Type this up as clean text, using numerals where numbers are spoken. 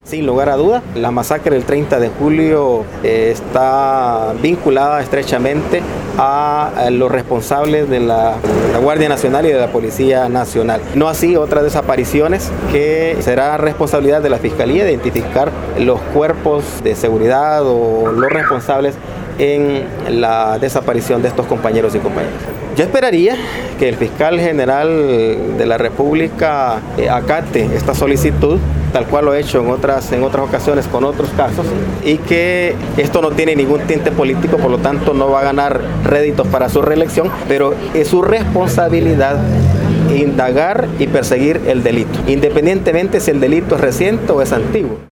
Sin lugar a duda, la masacre del 30 de julio está vinculada estrechamente a los responsables de la Guardia Nacional y de la Policía Nacional. No así otras desapariciones que será responsabilidad de la Fiscalía identificar los cuerpos de seguridad o los responsables en la desaparición de estos compañeros y compañeras. Yo esperaría que el fiscal general de la República acate esta solicitud, tal cual lo he hecho en otras ocasiones con otros casos, y que esto no tiene ningún tinte político, por lo tanto no va a ganar réditos para su reelección, pero es su responsabilidad indagar y perseguir el delito, independientemente si el delito es reciente o es antiguo.